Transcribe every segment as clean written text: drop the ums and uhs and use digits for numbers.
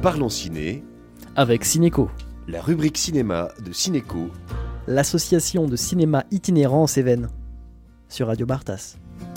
Parlons Ciné, avec Cinéco, la rubrique cinéma de Cinéco, l'association de cinéma itinérant en Cévennes, sur Radio Bartas.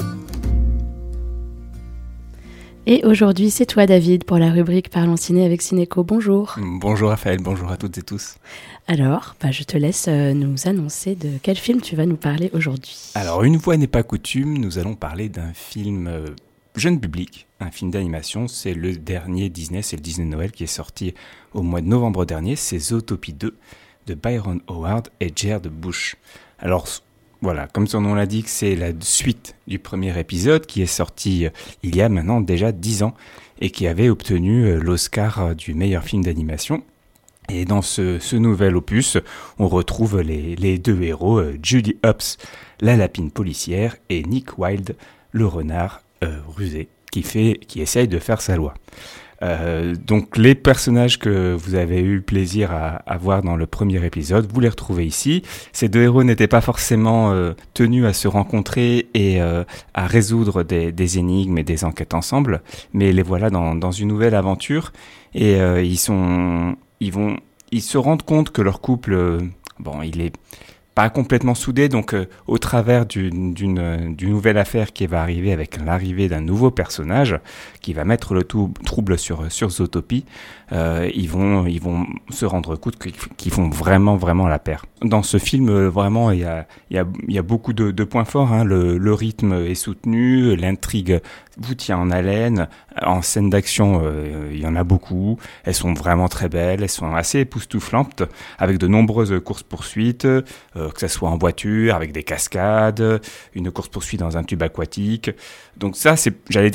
Et aujourd'hui, c'est toi David pour la rubrique Parlons Ciné avec Cinéco. Bonjour. Bonjour Raphaël, bonjour à toutes et tous. Alors, je te laisse nous annoncer de quel film tu vas nous parler aujourd'hui. Alors, une fois n'est pas coutume, nous allons parler d'un film jeune public, un film d'animation. C'est le dernier Disney, c'est le Disney Noël qui est sorti au mois de novembre dernier. C'est Zootopie 2 de Byron Howard et Jared Bush. Alors, voilà, comme son nom l'indique, c'est la suite du premier épisode qui est sorti il y a maintenant déjà 10 ans et qui avait obtenu l'Oscar du meilleur film d'animation. Et dans ce nouvel opus, on retrouve les deux héros, Judy Hopps, la lapine policière, et Nick Wilde, le renard rusé, qui essaye de faire sa loi. Donc les personnages que vous avez eu plaisir à voir dans le premier épisode, vous les retrouvez ici. Ces deux héros n'étaient pas forcément tenus à se rencontrer et à résoudre des énigmes et des enquêtes ensemble, mais les voilà dans une nouvelle aventure et ils se rendent compte que leur couple, il est pas complètement soudé, donc au travers d'une nouvelle affaire qui va arriver avec l'arrivée d'un nouveau personnage qui va mettre le trouble sur Zootopie, ils vont se rendre compte qu'ils font vraiment la paire. Dans ce film, vraiment, il y a beaucoup de points forts, hein. Le rythme est soutenu, l'intrigue vous tient en haleine. En scène d'action, il y en a beaucoup. Elles sont vraiment très belles, elles sont assez époustouflantes, avec de nombreuses courses-poursuites, que ça soit en voiture, avec des cascades, une course-poursuite dans un tube aquatique. Donc ça, c'est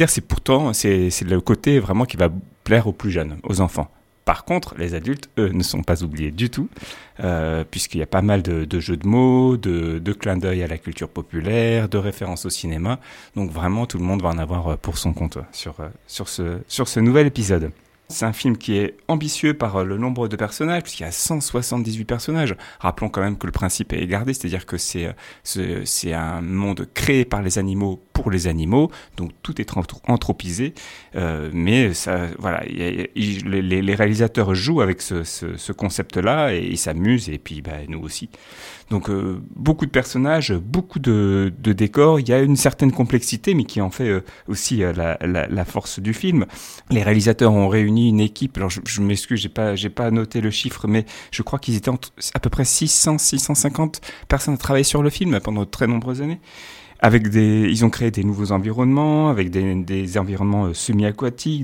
le côté vraiment qui va plaire aux plus jeunes, aux enfants. Par contre, les adultes, eux, ne sont pas oubliés du tout, puisqu'il y a pas mal de jeux de mots, de clins d'œil à la culture populaire, de références au cinéma. Donc vraiment, tout le monde va en avoir pour son compte sur ce nouvel épisode. C'est un film qui est ambitieux par le nombre de personnages, puisqu'il y a 178 personnages. Rappelons quand même que le principe est gardé, c'est-à-dire que c'est un monde créé par les animaux pour les animaux, donc tout est anthropisé, mais ça, voilà, les réalisateurs jouent avec ce concept-là et ils s'amusent, et puis nous aussi. Donc beaucoup de personnages, beaucoup de décors, il y a une certaine complexité, mais qui en fait aussi la force du film. Les réalisateurs ont réuni une équipe, alors je m'excuse, j'ai pas noté le chiffre, mais je crois qu'ils étaient à peu près 650 personnes à travailler sur le film pendant de très nombreuses années. Ils ont créé des nouveaux environnements, avec des environnements semi-aquatiques,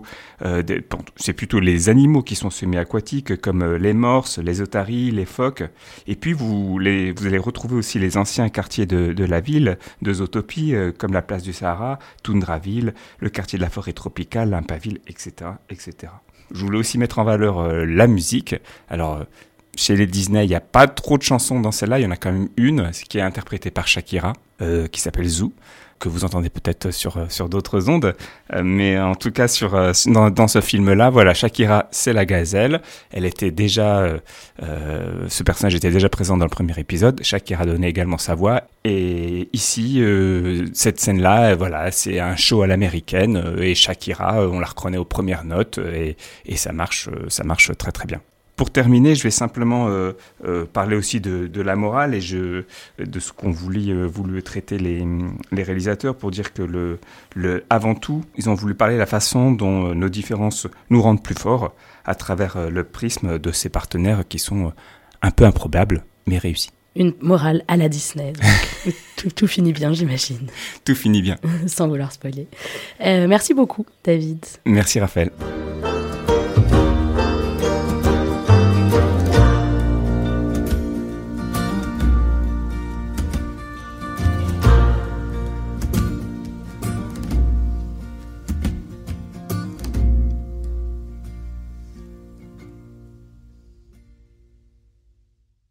c'est plutôt les animaux qui sont semi-aquatiques, comme les morses, les otaries, les phoques. Et puis vous allez retrouver aussi les anciens quartiers de la ville, de Zootopie, comme la place du Sahara, Toundraville, le quartier de la forêt tropicale, Limpaville, etc., etc. Je voulais aussi mettre en valeur la musique. Alors, chez les Disney, il n'y a pas trop de chansons dans celle-là, il y en a quand même une qui est interprétée par Shakira, qui s'appelle Zoo, que vous entendez peut-être sur d'autres ondes, mais en tout cas dans ce film-là, voilà, Shakira, c'est la gazelle. Elle était déjà, ce personnage était déjà présent dans le premier épisode. Shakira donnait également sa voix, et ici, cette scène-là, voilà, c'est un show à l'américaine, et Shakira, on la reconnaît aux premières notes, et ça marche très très bien. Pour terminer, je vais simplement parler aussi de la morale et de ce qu'ont voulu traiter les réalisateurs, pour dire que avant tout, ils ont voulu parler de la façon dont nos différences nous rendent plus forts à travers le prisme de ces partenaires qui sont un peu improbables, mais réussis. Une morale à la Disney, donc tout finit bien, j'imagine. Tout finit bien. Sans vouloir spoiler. Merci beaucoup, David. Merci, Raphaël.